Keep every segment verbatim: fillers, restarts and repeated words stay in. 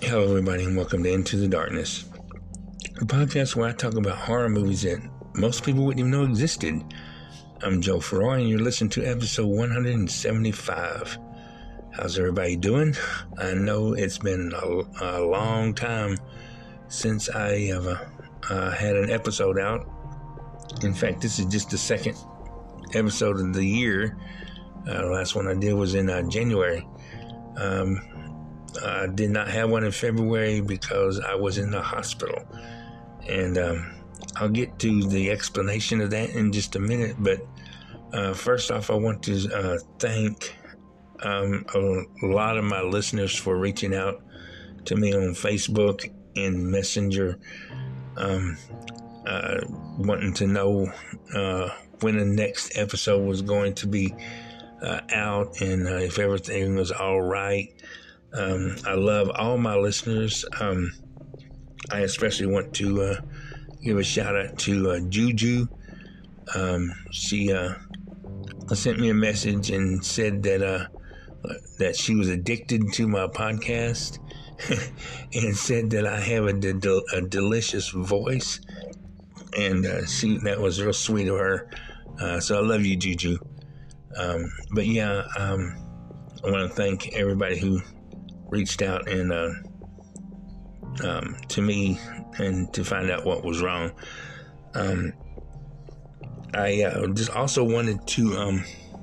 Hello, everybody, and welcome to Into the Darkness, a podcast where I talk about horror movies that most people wouldn't even know existed. I'm Joe Ferroy, and you're listening to episode one seventy-five. How's everybody doing? I know it's been a, a long time since I have uh, uh, had an episode out. In fact, this is just the second episode of the year. Uh, the last one I did was in uh, January. Um, I did not have one in February because I was in the hospital. And um, I'll get to the explanation of that in just a minute. But uh, first off, I want to uh, thank um, a lot of my listeners for reaching out to me on Facebook and Messenger, um, uh, wanting to know uh, when the next episode was going to be uh, out and uh, if everything was all right. Um, I love all my listeners. Um, I especially want to uh, give a shout out to uh, Juju. Um, she uh, sent me a message and said that uh, that she was addicted to my podcast and said that I have a, de- a delicious voice. And uh, she that was real sweet of her. Uh, so I love you, Juju. Um, but yeah, um, I want to thank everybody who reached out and uh, um, to me and to find out what was wrong. Um, I uh, just also wanted to, um,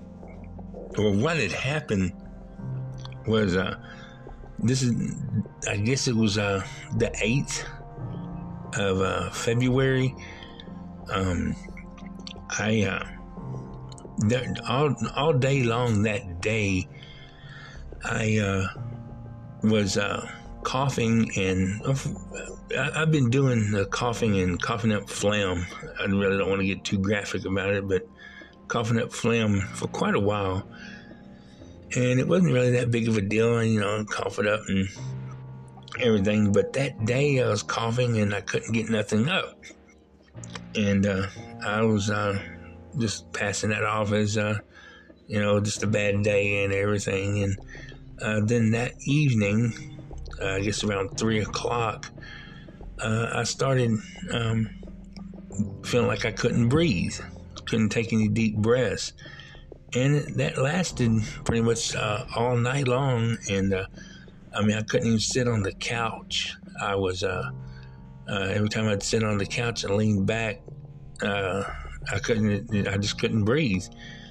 or what had happened was, uh, this is, I guess it was uh, the eighth of uh, February. Um, I, uh, that, all, all day long that day, I, uh, was uh, coughing, and uh, I've been doing the coughing and coughing up phlegm. I really don't want to get too graphic about it, but coughing up phlegm for quite a while. And it wasn't really that big of a deal, you know, cough it up and everything. But that day I was coughing and I couldn't get nothing up. And uh, I was uh, just passing that off as, uh, you know, just a bad day and everything. And Uh, then that evening, uh, I guess around three o'clock, uh, I started um, feeling like I couldn't breathe, couldn't take any deep breaths. And it, that lasted pretty much uh, all night long. And, uh, I mean, I couldn't even sit on the couch. I was, uh, uh, every time I'd sit on the couch and lean back, uh, I couldn't, I just couldn't breathe.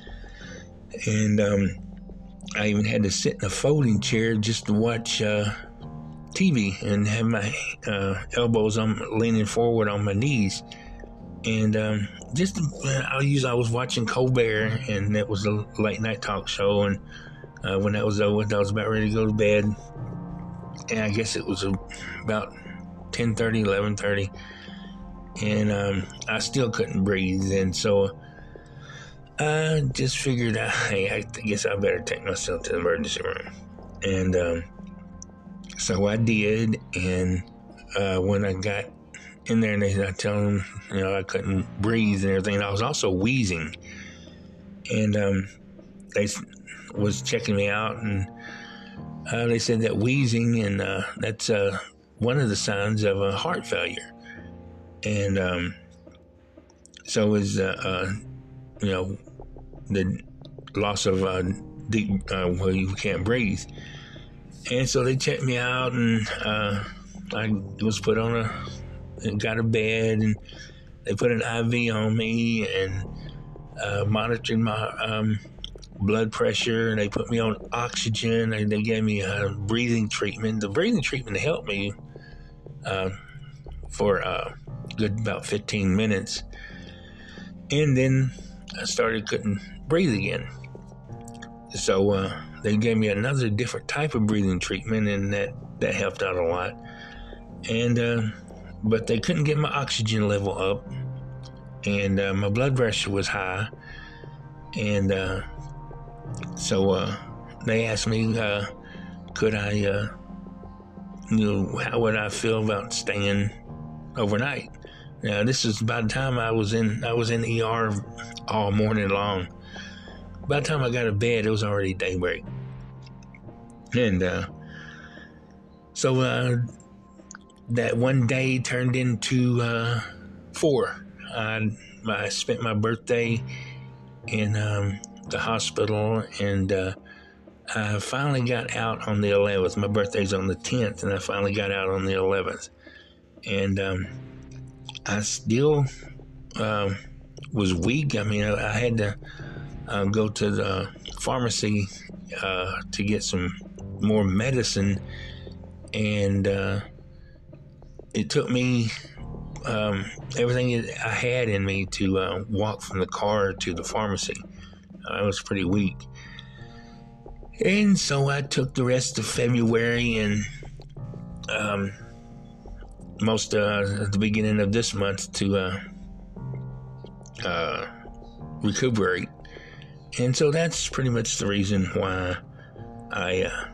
And, um, I even had to sit in a folding chair just to watch uh, T V and have my uh, elbows on leaning forward on my knees. And um, just I'll use I was watching Colbert, and that was a late night talk show. And uh, when that was over, I was about ready to go to bed. And I guess it was about ten thirty, eleven thirty, and um, I still couldn't breathe. And so I just figured out, hey, I guess I better take myself to the emergency room. And um, so I did. And uh, when I got in there, and they, I told them, you know, I couldn't breathe and everything. And I was also wheezing. And um, they was checking me out, and uh, they said that wheezing, and uh, that's uh, one of the signs of a heart failure. And um, so it was, uh, uh, you know, the loss of uh, deep, uh, where you can't breathe. And so they checked me out, and uh, I was put on a, and got a bed, and they put an I V on me, and uh, monitored my um, blood pressure, and they put me on oxygen, and they gave me a breathing treatment. The breathing treatment helped me uh, for uh, good about fifteen minutes. And then I started couldn't breathe again. So uh, they gave me another different type of breathing treatment, and that, that helped out a lot. And uh, but they couldn't get my oxygen level up, and uh, my blood pressure was high. And uh, so uh, they asked me, uh, could I, uh, you know, how would I feel about staying overnight? Now, this is by the time I was in, I was in the E R all morning long. By the time I got to bed, it was already daybreak. And uh, so uh, that one day turned into uh, four. I, I spent my birthday in um, the hospital, and uh, I finally got out on the eleventh. My birthday's on the tenth, and I finally got out on the eleventh. And um, I still um, was weak. I mean, I, I had to uh, go to the pharmacy uh, to get some more medicine, and uh, it took me um, everything I had in me to uh, walk from the car to the pharmacy. I was pretty weak. And so I took the rest of February and um, most uh, at the beginning of this month to uh, uh, recuperate. And so that's pretty much the reason why I uh,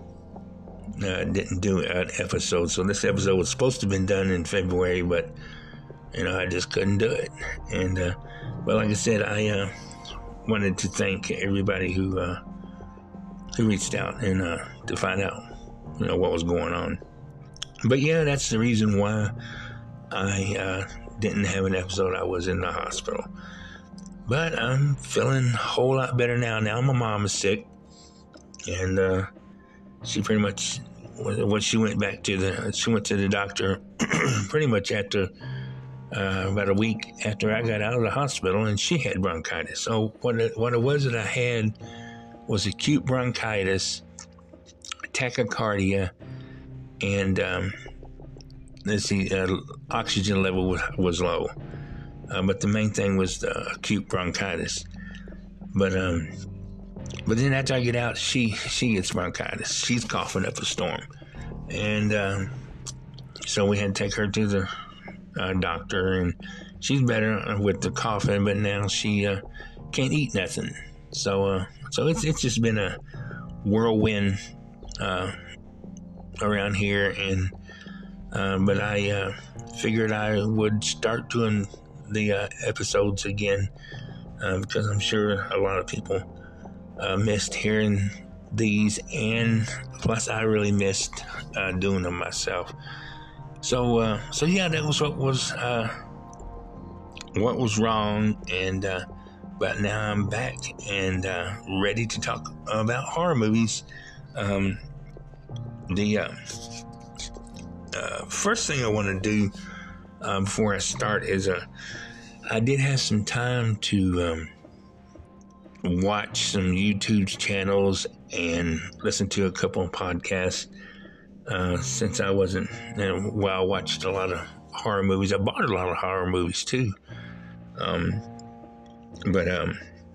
uh, didn't do an episode. So this episode was supposed to have been done in February, but, you know, I just couldn't do it. And, uh, well, like I said, I uh, wanted to thank everybody who uh, who reached out and uh, to find out, you know, what was going on. But, yeah, that's the reason why I uh, didn't have an episode. I was in the hospital. But I'm feeling a whole lot better now. Now my mom is sick, and uh, she pretty much, when she went back to the, she went to the doctor pretty much after, uh, about a week after I got out of the hospital, and she had bronchitis. So what it, what it was that I had was acute bronchitis, tachycardia, and um, let's see, uh, oxygen level was, was low. Uh, but the main thing was the acute bronchitis. But um, but then after I get out, she she gets bronchitis. She's coughing up a storm, and um, so we had to take her to the uh, doctor, and she's better with the coughing, but now she uh, can't eat nothing. So uh, so it's it's just been a whirlwind uh, around here, and uh, but I uh, figured I would start doing the uh, episodes again uh, because I'm sure a lot of people uh, missed hearing these, and plus I really missed uh, doing them myself. So uh, so yeah, that was what was uh, what was wrong, and uh, but now I'm back and uh, ready to talk about horror movies. Um, the uh, uh, first thing I want to do Uh, before I start is uh, I did have some time to um, watch some YouTube channels and listen to a couple of podcasts uh, since I wasn't, you know, well, I watched a lot of horror movies. I bought a lot of horror movies too. Um, but um,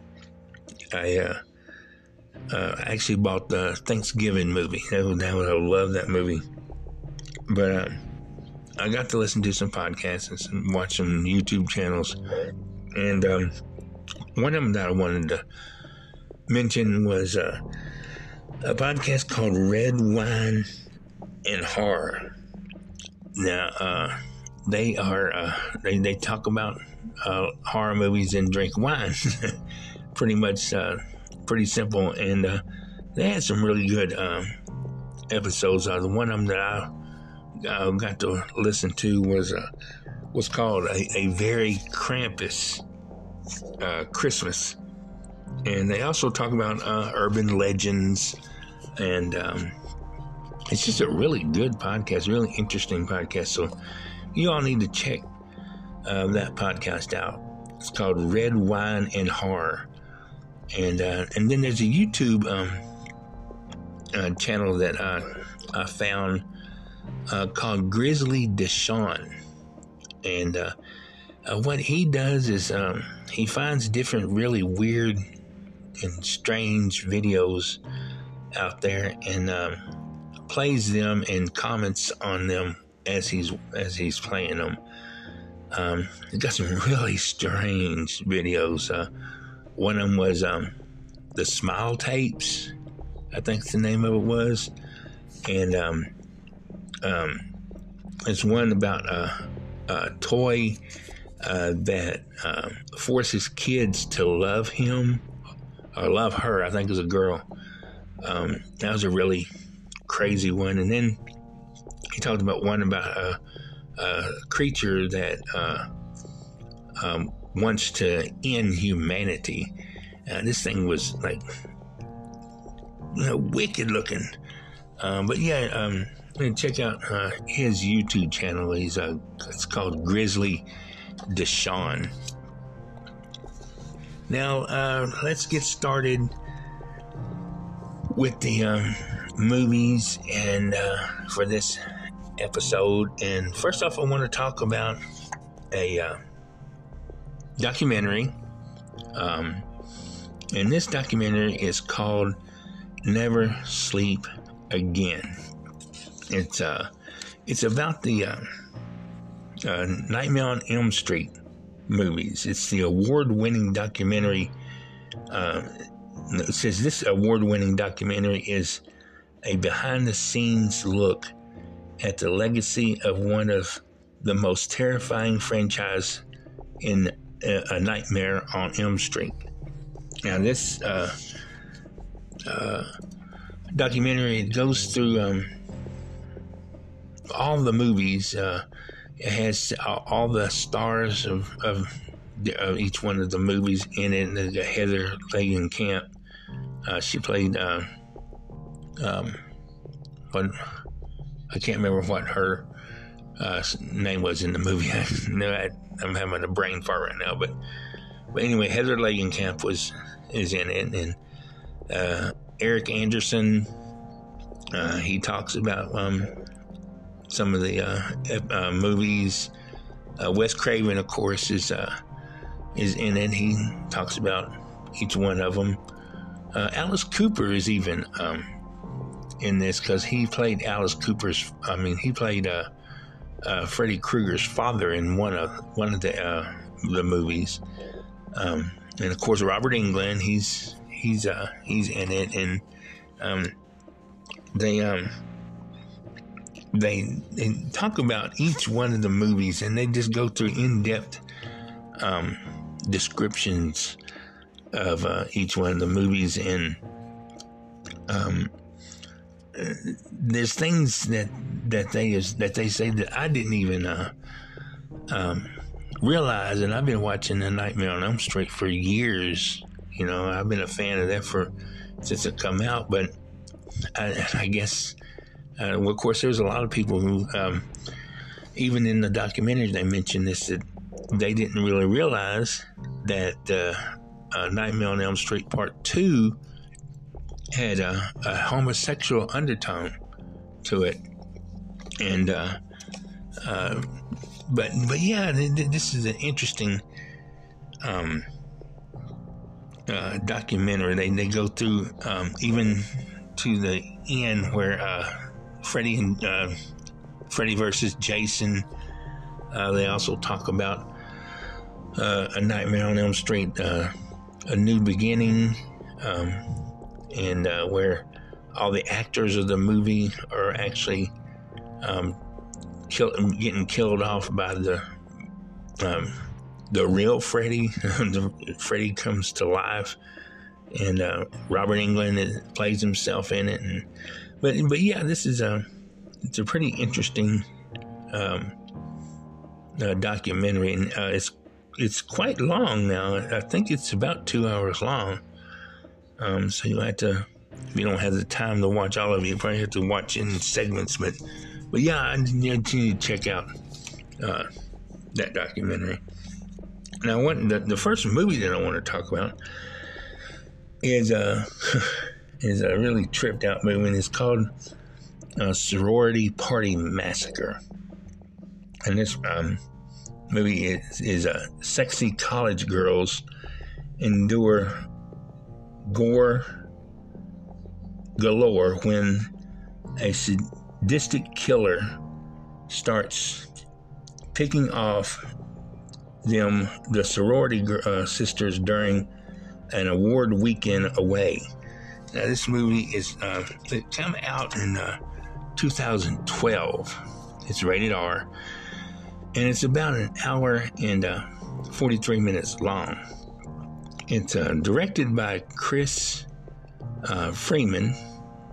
I uh, uh, actually bought the Thanksgiving movie. That was, that was, I love that movie. But um, I got to listen to some podcasts and some, watch some YouTube channels. And um, one of them that I wanted to mention was uh, a podcast called Red Wine and Horror. Now, uh, they are, uh, they, they talk about uh, horror movies and drink wine. Pretty much, uh, pretty simple. And uh, they had some really good um, episodes. Uh, the one of them that I I got to listen to was uh, was called a, a Very Krampus uh, Christmas, and they also talk about uh, urban legends, and um, it's just a really good podcast, really interesting podcast. So you all need to check uh, that podcast out. It's called Red Wine and Horror, and uh, and then there's a YouTube um, uh, channel that I, I found. Uh, called Grizzly Deshawn, and uh, uh, what he does is um, he finds different really weird and strange videos out there and um, plays them and comments on them as he's as he's playing them. Um, he got some really strange videos. Uh, one of them was um, the Smile Tapes, I think the name of it was, and um, Um, it's one about a, a toy uh, that uh, forces kids to love him or love her. I think it was a girl. Um, that was a really crazy one. And then he talked about one about a, a creature that uh, um, wants to end humanity. Uh, this thing was like, you know, wicked looking. Um, but yeah, um, check out uh, his YouTube channel. He's uh, it's called Grizzly Deshawn. Now uh, let's get started with the um, movies and uh, for this episode. And first off, I want to talk about a uh, documentary. Um, and this documentary is called Never Sleep Again. It's uh, it's about the uh, uh, Nightmare on Elm Street movies. It's the award-winning documentary. Uh, it says this award-winning documentary is a behind-the-scenes look at the legacy of one of the most terrifying franchise in uh, A Nightmare on Elm Street. Now, this uh, uh, documentary goes through um, all the movies. Uh, it has all the stars of, of, of each one of the movies in it. There's Heather Langenkamp. Uh, she played, uh, um, what, I can't remember what her uh, name was in the movie. I know I, I'm having a brain fart right now, but but anyway, Heather Langenkamp was is in it, and uh, Eric Anderson. Uh, he talks about um, some of the uh, uh, movies. Uh, Wes Craven, of course, is uh, is in it. He talks about each one of them. Uh, Alice Cooper is even um, in this because he played Alice Cooper's. I mean, he played uh, uh, Freddy Krueger's father in one of one of the uh, the movies. Um, and of course, Robert Englund. He's he's uh, he's in it, and um, they um, they they talk about each one of the movies, and they just go through in-depth um, descriptions of uh, each one of the movies, and um, uh, there's things that that they is that they say that I didn't even uh, um, realize, and I've been watching The Nightmare on Elm Street for years. You know, I've been a fan of that for since it come out, but I, I guess, uh, well, of course, there's a lot of people who, um, even in the documentary, they mentioned this, that they didn't really realize that uh, uh, Nightmare on Elm Street Part two had a, a homosexual undertone to it. And, uh, uh, but, but yeah, this is an interesting um, uh, documentary. They, they go through um, even to the end where uh, Freddy and uh, Freddy versus Jason. Uh, they also talk about uh, A Nightmare on Elm Street, uh, A New Beginning, um, and uh, where all the actors of the movie are actually um, kill, getting killed off by the um, the real Freddy. the, Freddy comes to life, and uh, Robert Englund plays himself in it. And, but but yeah, this is a it's a pretty interesting um, uh, documentary, and uh, it's it's quite long now. I think it's about two hours long. Um, so you have to, if you don't have the time to watch all of it, you probably have to watch in segments. But but yeah, I need to check out uh, that documentary. Now, what the, the first movie that I want to talk about is a is a really tripped out movie, and it's called uh, Sorority Party Massacre. And this um, movie is, is uh, sexy college girls endure gore galore when a sadistic killer starts picking off them, the sorority uh, sisters, during an award weekend away. Now, this movie is uh, it came out in uh, two thousand twelve. It's rated R, and it's about an hour and uh, forty-three minutes long. It's uh, directed by Chris uh, Freeman,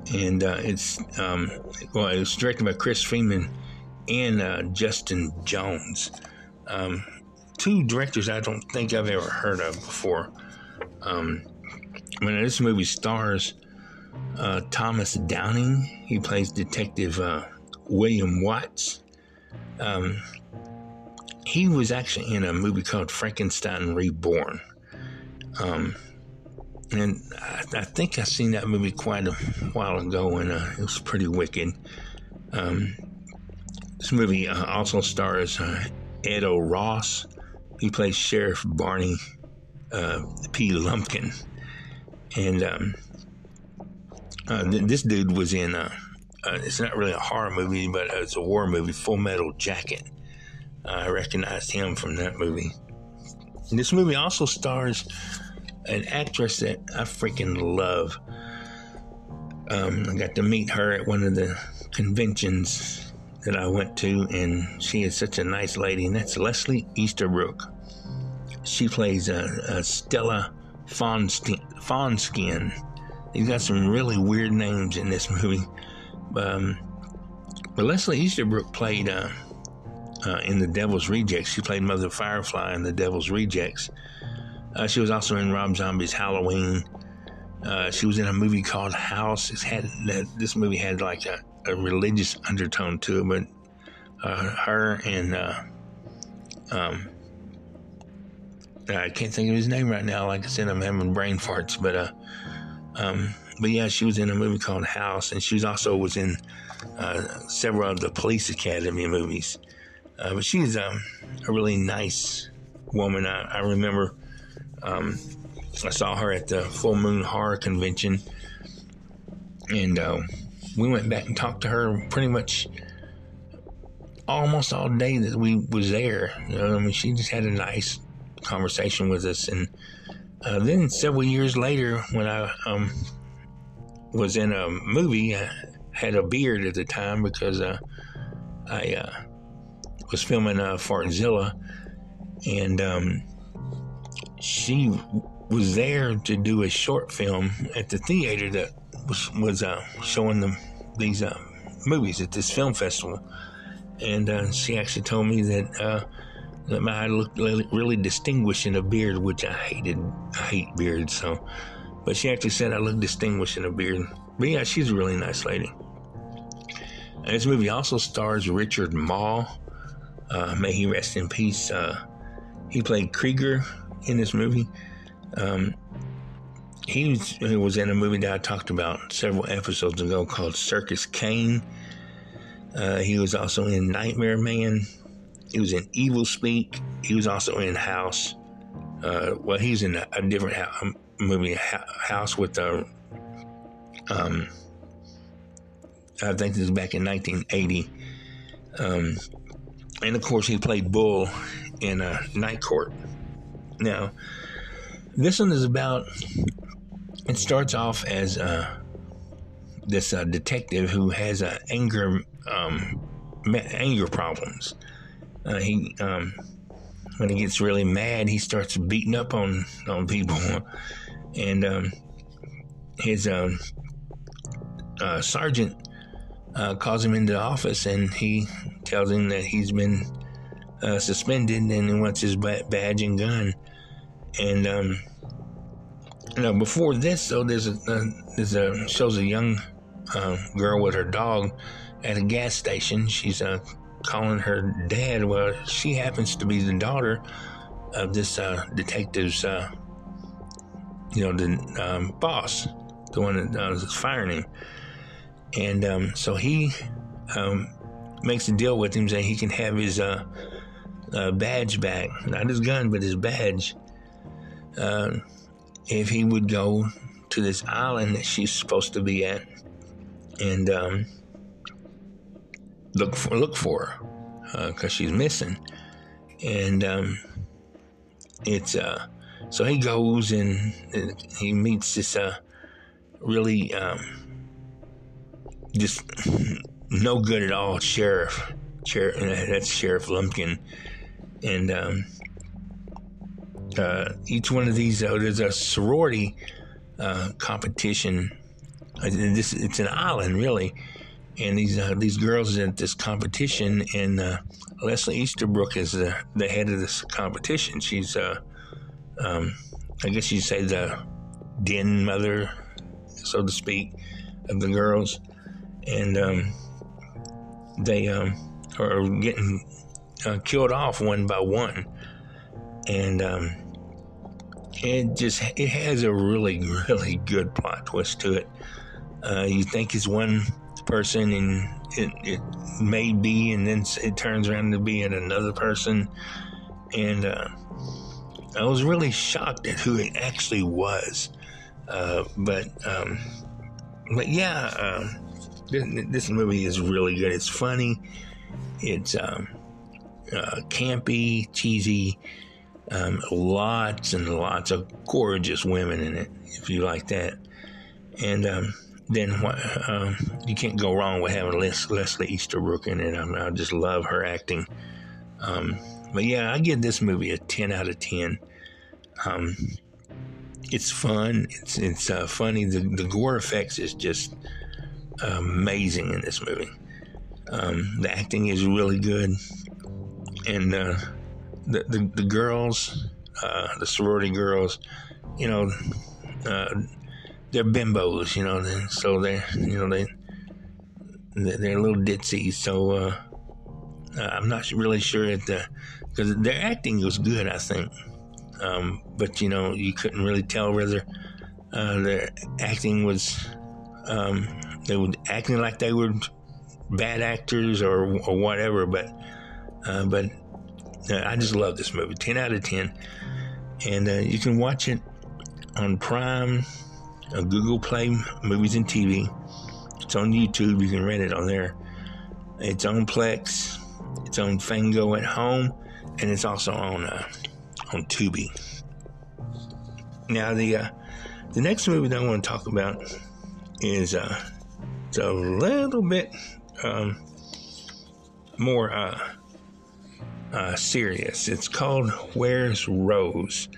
and uh, it's um, well, it was directed by Chris Freeman and uh, Justin Jones, um, two directors I don't think I've ever heard of before. Um, I mean, this movie stars uh, Thomas Downing. He plays Detective uh, William Watts. Um, he was actually in a movie called Frankenstein Reborn. Um, and I, I think I seen that movie quite a while ago, and uh, it was pretty wicked. Um, this movie uh, also stars uh, Edo Ross. He plays Sheriff Barney uh, P. Lumpkin. And um, uh, th- this dude was in, uh, uh, it's not really a horror movie, but it's a war movie, Full Metal Jacket. Uh, I recognized him from that movie. And this movie also stars an actress that I freaking love. Um, I got to meet her at one of the conventions that I went to, and she is such a nice lady, and that's Leslie Easterbrook. She plays uh, uh, Stella Fawnskin. He's got some really weird names in this movie. Um, but Leslie Easterbrook played uh, uh, in The Devil's Rejects. She played Mother Firefly in The Devil's Rejects. Uh, she was also in Rob Zombie's Halloween. Uh, she was in a movie called House. It's had this movie had like a, a religious undertone to it, but uh, her and uh, um, I can't think of his name right now. Like I said, I'm having brain farts, but uh, um, but yeah, she was in a movie called House, and she was also was in uh, several of the Police Academy movies. Uh, but she's um, a really nice woman. I, I remember. Um, I saw her at the Full Moon Horror Convention, and uh, we went back and talked to her pretty much almost all day that we was there. You know, I mean, she just had a nice conversation with us, and uh, then several years later, when I um, was in a movie, I had a beard at the time because uh, I uh, was filming uh, Fartzilla, and um, she was there to do a short film at the theater that was, was uh, showing them these uh, movies at this film festival. And uh, she actually told me that, uh, that I looked really, really distinguished in a beard, which I hated. I hate beards, so. But she actually said I looked distinguished in a beard. But yeah, she's a really nice lady. And this movie also stars Richard Mall. Uh, may he rest in peace. Uh, he played Krieger in this movie. Um, he, was, he was in a movie that I talked about several episodes ago called Circus Kane. Uh, he was also in Nightmare Man. He was in Evil Speak. He was also in House. Uh, well, he's in a, a different ho- movie, House with uh, um, I think this is back in nineteen eighty. Um, and of course, he played Bull in uh, Night Court. Now, this one is about, it starts off as uh, this uh, detective who has uh, anger um, anger problems. Uh, he um, when he gets really mad, he starts beating up on, on people. And um, his uh, uh, sergeant uh, calls him into the office, and he tells him that he's been uh, suspended and he wants his badge and gun. And um, you know, before this, though, there's a uh, there's a shows a young uh, girl with her dog at a gas station. She's uh, calling her dad. Well, she happens to be the daughter of this uh, detective's, uh, you know, the um, boss, the one that uh, was firing him. And um, so he um, makes a deal with him, saying he can have his uh, uh, badge back, not his gun, but his badge. Uh, if he would go to this island that she's supposed to be at and um, look for look for her because uh, she's missing. And um, it's uh, so he goes and he meets this uh, really um, just no good at all sheriff. Sheriff, that's Sheriff Lumpkin, and um, Uh, each one of these, uh, there's a sorority uh, competition this it's an island really, and these uh, these girls are at this competition, and uh, Leslie Easterbrook is the, the head of this competition. She's uh, um, I guess you'd say the den mother, so to speak, of the girls, and um, they um, are getting uh, killed off one by one, and um, it just it has a really really good plot twist to it. Uh, you think it's one person, and it, it may be, and then it turns around to be another person, and uh, I was really shocked at who it actually was. Uh, but um, but yeah, uh, this, this movie is really good. It's funny. It's um, uh, campy, cheesy. Um, lots and lots of gorgeous women in it, if you like that. And um, then uh, you can't go wrong with having Les- Leslie Easterbrook in it. I, mean, I just love her acting. Um, but yeah, I give this movie a ten out of ten. Um, it's fun. It's it's uh, funny. The, the gore effects is just amazing in this movie. Um, the acting is really good, and uh, the, the the girls, uh, the sorority girls, you know, uh, they're bimbos, you know, so they you know they they're a little ditzy. So uh, I'm not really sure that the because their acting was good, I think. Um, but, you know, you couldn't really tell whether uh, their acting was, um, they were acting like they were bad actors or, or whatever. But uh, but uh, I just love this movie. ten out of ten. And uh, you can watch it on Prime, uh, Google Play Movies and T V. It's on YouTube. You can rent it on there. It's on Plex. It's on Fango at home. And it's also on... Uh, on Tubi. Now the uh, the next movie that I want to talk about is uh, it's a little bit um, more uh, uh, serious. It's called Where's Rose?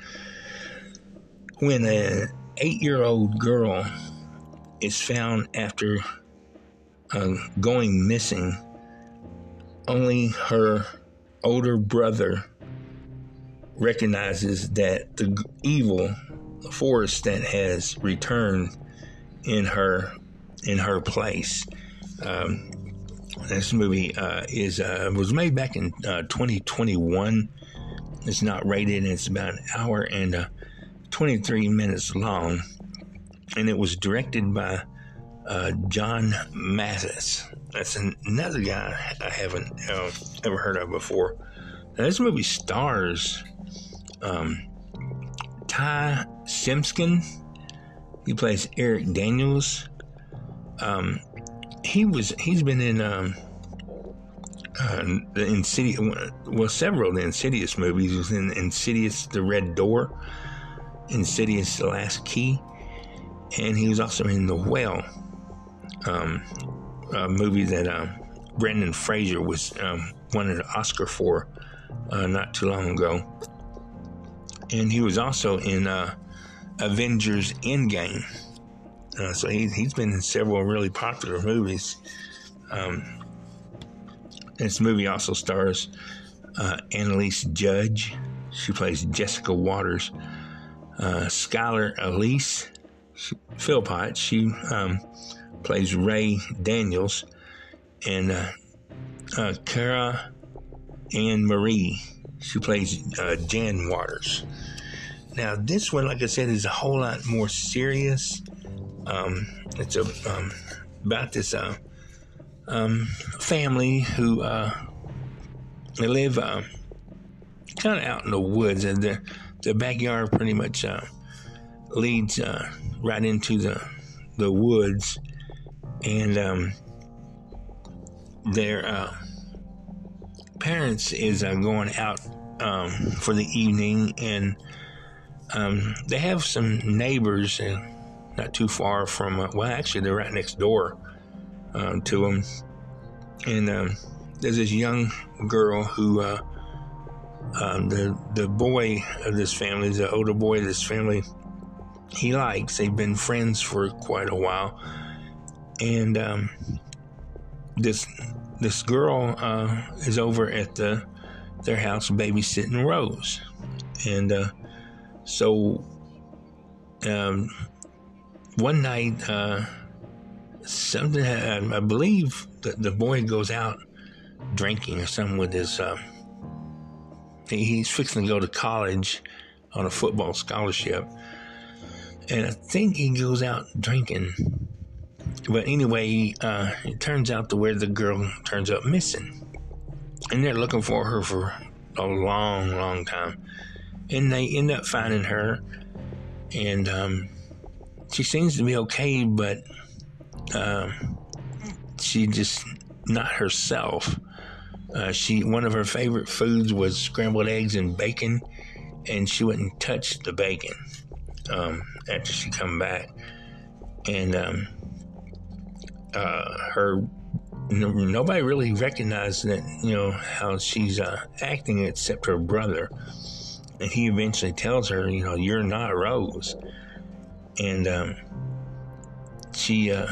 When an eight-year-old girl is found after uh, going missing, only her older brother recognizes that the evil force that has returned in her in her place. Um, this movie uh, is uh, was made back in uh, twenty twenty-one. It's not rated, and it's about an hour and uh, twenty-three minutes long. And it was directed by uh, John Mathis. That's another guy I haven't uh, ever heard of before. Now, this movie stars Um, Ty Simpson. He plays Eric Daniels. Um, he was he's been in um, uh, the Insidious, well, several of the Insidious movies. He was in Insidious: The Red Door, Insidious: The Last Key, and he was also in The Whale, um, a movie that uh, Brendan Fraser was um, won an Oscar for uh, not too long ago. And he was also in uh, Avengers Endgame. Uh, so he, he's been in several really popular movies. Um, this movie also stars uh, Annalise Judge. She plays Jessica Waters. Uh, Skylar Elise Philpott. She um, plays Ray Daniels. And uh, uh, Cara Ann Marie. She plays uh, Jan Waters. Now, this one, like I said, is a whole lot more serious. Um, it's a, um, about this uh, um, family who uh, they live uh, kind of out in the woods, and their their backyard pretty much uh, leads uh, right into the the woods, and um, their uh, parents is uh, going out um, for the evening, and um, they have some neighbors uh, not too far from, uh, well, actually, they're right next door uh, to them, and um, there's this young girl who, uh, uh, the, the boy of this family, the older boy of this family, he likes, they've been friends for quite a while, and um, this this girl uh, is over at the their house babysitting Rose, and uh, so um, one night uh, something uh, I believe that the boy goes out drinking or something with his. Uh, he's fixing to go to college on a football scholarship, and I think he goes out drinking. But anyway, uh, it turns out to where the girl turns up missing, and they're looking for her for a long, long time, and they end up finding her, and um, she seems to be okay, but uh, she just not herself. Uh, she one of her favorite foods was scrambled eggs and bacon, and she wouldn't touch the bacon um, after she come back, and um, uh, her no, nobody really recognized that, you know, how she's uh, acting except her brother, and he eventually tells her, you know, you're not Rose, and um, she uh,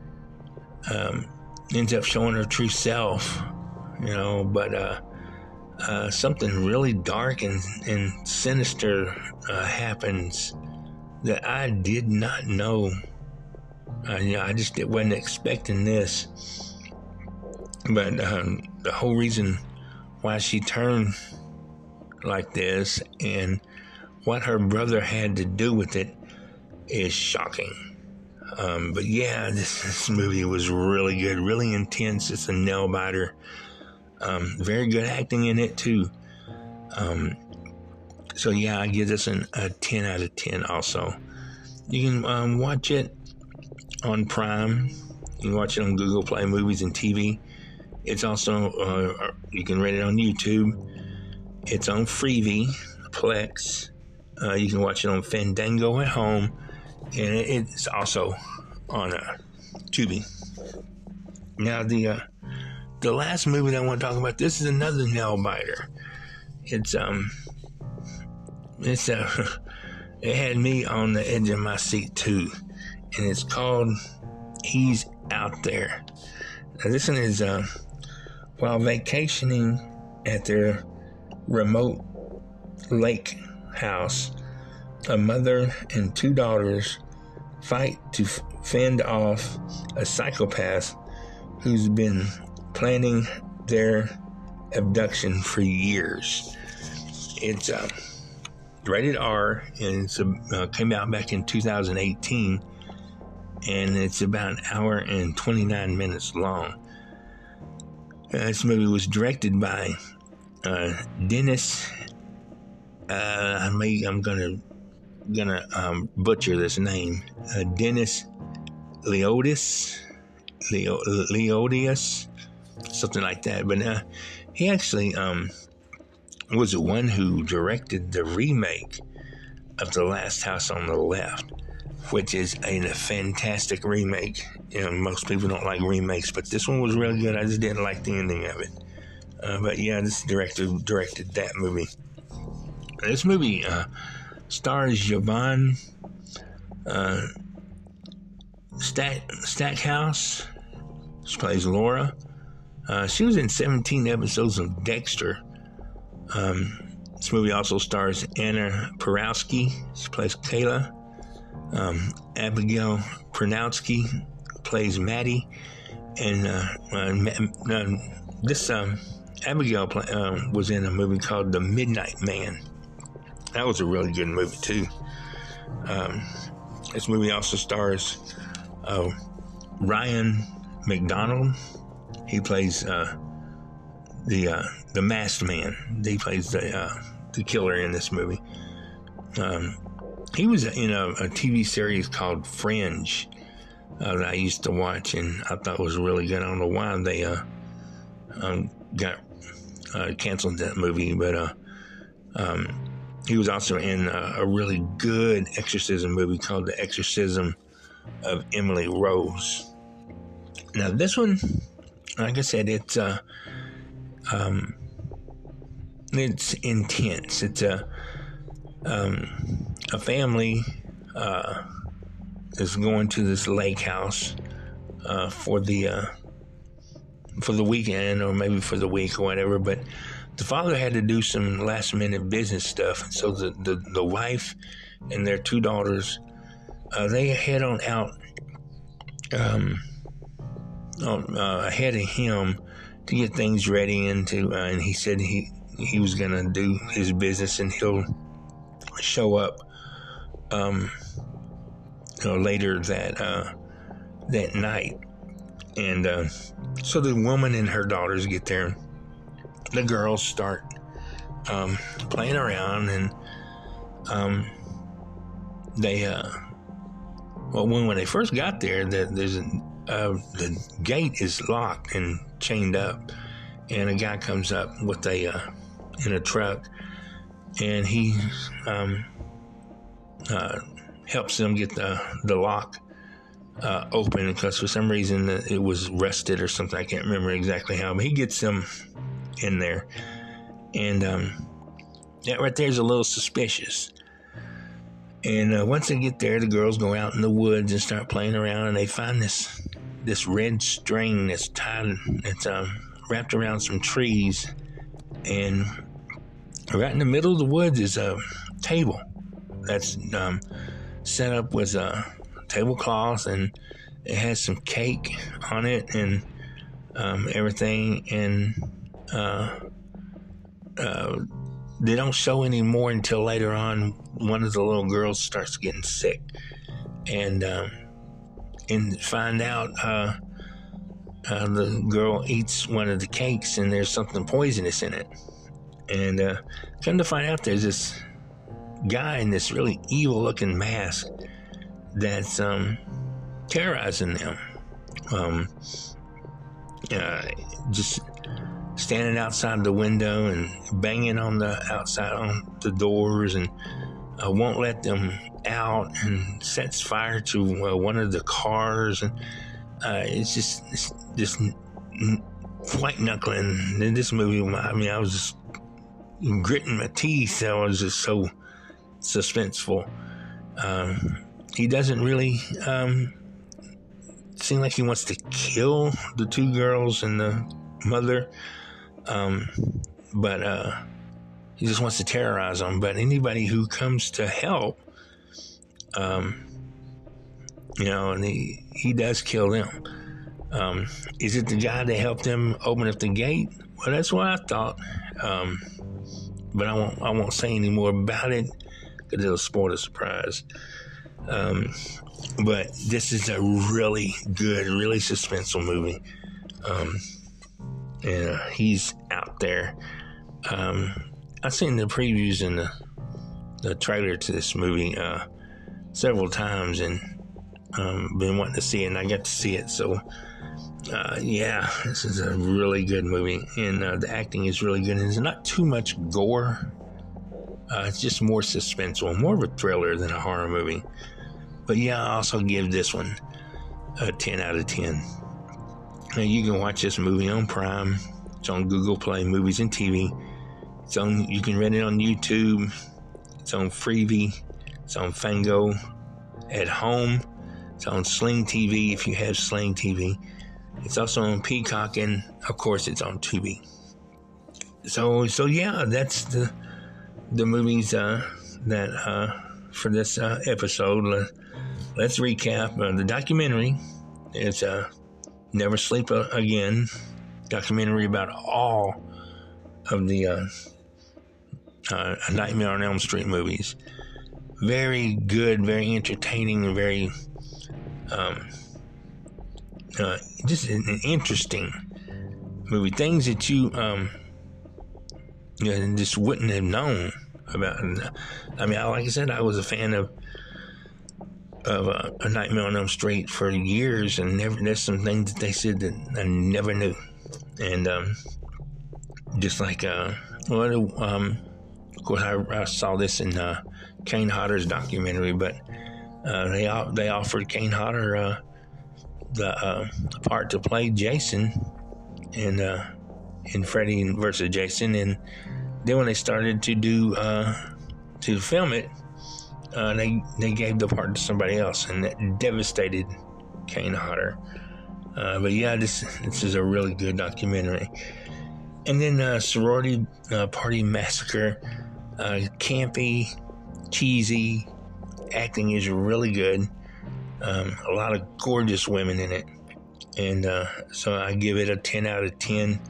um, ends up showing her true self. You know, but uh, uh, something really dark and, and sinister uh, happens that I did not know. Uh, you know, I just wasn't expecting this. But um, the whole reason why she turned like this and what her brother had to do with it is shocking. Um, but yeah, this, this movie was really good, really intense. It's a nail biter. Um, very good acting in it too. Um, so yeah, I give this an, a ten out of ten also. You can um, watch it on Prime. You can watch it on Google Play Movies and T V. It's also, uh, you can rent it on YouTube. It's on Freevee, Plex. Uh, you can watch it on Fandango at home. And it, it's also on uh, Tubi. Now the... Uh, The last movie that I want to talk about, this is another nail biter. It's, um, it's, uh, it had me on the edge of my seat too. And it's called He's Out There. Now, this one is, uh, while vacationing at their remote lake house, a mother and two daughters fight to f- fend off a psychopath who's been planning their abduction for years. It's uh, rated R, and it's uh, came out back in two thousand eighteen, and it's about an hour and twenty-nine minutes long. Uh, this movie was directed by uh, Dennis. Uh, I may I'm gonna gonna um, butcher this name. Uh, Dennis Leodis, Leo, Leodius. Something like that, but uh, he actually um, was the one who directed the remake of The Last House on the Left, which is a, a fantastic remake. You know, most people don't like remakes, but this one was really good. I just didn't like the ending of it. Uh, but yeah, this director directed that movie. This movie uh, stars Yvonne uh, Stack, Stackhouse. She plays Laura. Uh, she was in seventeen episodes of Dexter. Um, this movie also stars Anna Porowski. She plays Kayla. Um, Abigail Pronowski plays Maddie. And uh, uh, uh, this um, Abigail play, uh, was in a movie called The Midnight Man. That was a really good movie, too. Um, this movie also stars uh, Ryan McDonald. He plays uh, the uh, the masked man. He plays the uh, the killer in this movie. Um, he was in a, a T V series called Fringe uh, that I used to watch, and I thought was really good. I don't know why they uh, um, got uh, canceled that movie, but uh, um, he was also in a, a really good exorcism movie called The Exorcism of Emily Rose. Now this one, like I said, it's uh, um, it's intense. It's a um, a family uh, is going to this lake house uh, for the uh, for the weekend or maybe for the week or whatever. But the father had to do some last minute business stuff, so the the, the wife and their two daughters, uh, they head on out um, on, uh, ahead of him to get things ready, and to uh, and he said he he was gonna do his business and he'll show up um, you know, later that uh, that night. And uh, so the woman and her daughters get there. The girls start um, playing around, and um, they uh, well when when they first got there, the, there's a, uh, the gate is locked and chained up, and a guy comes up with a uh, in a truck, and he um, uh, helps them get the the lock uh, open, because for some reason it was rusted or something. I can't remember exactly how, but he gets them in there, and um, that right there is a little suspicious. And uh, once they get there, the girls go out in the woods and start playing around, and they find this this red string that's tied, that's um, wrapped around some trees, and right in the middle of the woods is a table that's um, set up with a tablecloth, and it has some cake on it and um, everything. And uh, uh, they don't show any more until later on. One of the little girls starts getting sick, and um, and find out uh, uh, the girl eats one of the cakes, and there's something poisonous in it. And uh, come to find out, there's this guy in this really evil-looking mask that's um, terrorizing them. Um, uh, just standing outside the window and banging on the outside on the doors, and uh, won't let them out, and sets fire to uh, one of the cars. And uh, it's just it's just white knuckling in this movie. I mean, I was just gritting my teeth. I was just so suspenseful. Um, he doesn't really um, seem like he wants to kill the two girls and the mother, um, but uh, he just wants to terrorize them. But anybody who comes to help, um, you know, and he, he does kill them. Um, is it the guy that helped them open up the gate? Well, that's what I thought. Um, but I won't I won't say any more about it, because it'll spoil the surprise. Um, but this is a really good, really suspenseful movie. Um, and uh, he's out there. Um, I've seen the previews and the, the trailer to this movie uh, several times, and um, been wanting to see it, and I got to see it. So, uh, yeah, this is a really good movie, and uh, the acting is really good. And there's not too much gore. Uh, it's just more suspenseful, more of a thriller than a horror movie. But yeah, I also give this one a ten out of ten. Now, you can watch this movie on Prime. It's on Google Play Movies and T V. It's on. You can rent it on YouTube. It's on Freevee. It's on Fango. At home, it's on Sling T V if you have Sling T V. It's also on Peacock, and of course, it's on Tubi. So, so yeah, that's the the movies uh, that uh, for this uh, episode. Let, let's recap uh, the documentary. It's uh, Never Sleep Again, documentary about all of the uh, uh, Nightmare on Elm Street movies. Very good, very entertaining, and very um, uh, just an, an interesting movie. Things that you um, you know, just wouldn't have known about. I mean, like I said, I was a fan of of uh, A Nightmare on Elm Street for years, and never, there's some things that they said that I never knew. And um, just like, uh, well, um, of course, I, I saw this in uh, Kane Hodder's documentary, but uh, they they offered Kane Hodder uh, the uh, part to play Jason in uh, in Freddy versus Jason, and then when they started to do uh, to film it, uh, they they gave the part to somebody else, and that devastated Kane Hodder. Uh, but yeah, this this is a really good documentary. And then uh, Sorority uh, Party Massacre, uh, campy, cheesy, acting is really good. Um, a lot of gorgeous women in it, and uh, so I give it a ten out of ten.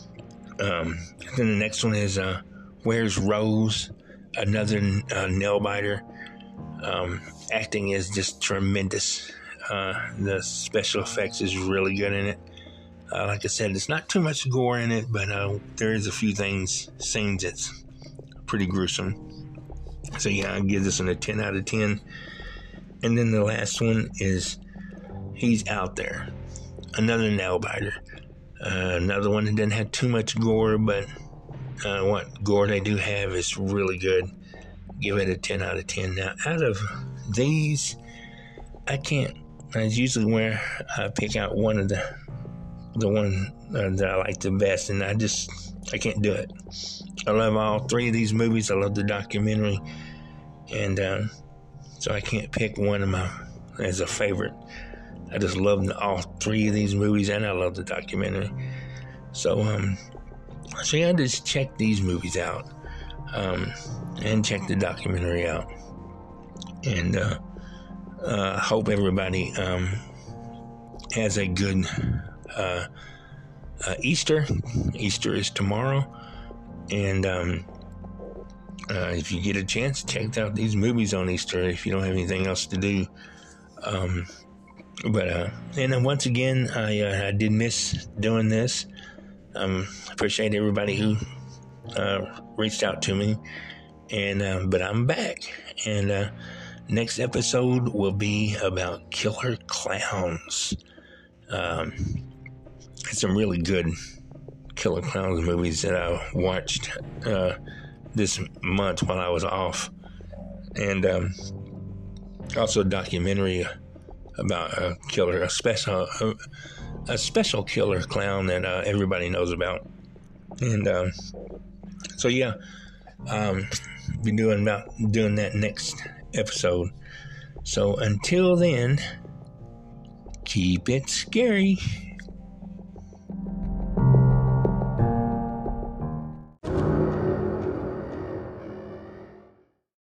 Um, then the next one is uh, Where's Rose? Another uh, nail biter. Um, acting is just tremendous. Uh, the special effects is really good in it. Uh, like I said, it's not too much gore in it, but uh, there is a few things, scenes that's pretty gruesome. So yeah, I give this one a ten out of ten. And then the last one is He's Out There. Another nail biter. Uh, another one that doesn't have too much gore, but uh, what gore they do have is really good. Give it a ten out of ten. Now, out of these, I can't. That's usually where I pick out one of the the one uh, that I like the best, and I just I can't do it. I love all three of these movies. I love the documentary, and uh, so I can't pick one of my as a favorite. I just love all three of these movies, and I love the documentary. So, um, so yeah, just check these movies out, um, and check the documentary out, and uh, uh, hope everybody um, has a good uh, uh, Easter. Easter is tomorrow, and um, uh, if you get a chance, check out these movies on Easter if you don't have anything else to do. Um, But, uh, and then once again, I, uh, I did miss doing this. Um, appreciate everybody who, uh, reached out to me. And, uh, but I'm back. And, uh, next episode will be about killer clowns. Um, some really good killer clowns movies that I watched, uh, this month while I was off. And, um, also a documentary about a killer, a special, a, a special killer clown that uh, everybody knows about, and um, so yeah, um, be doing about doing that next episode. So until then, keep it scary.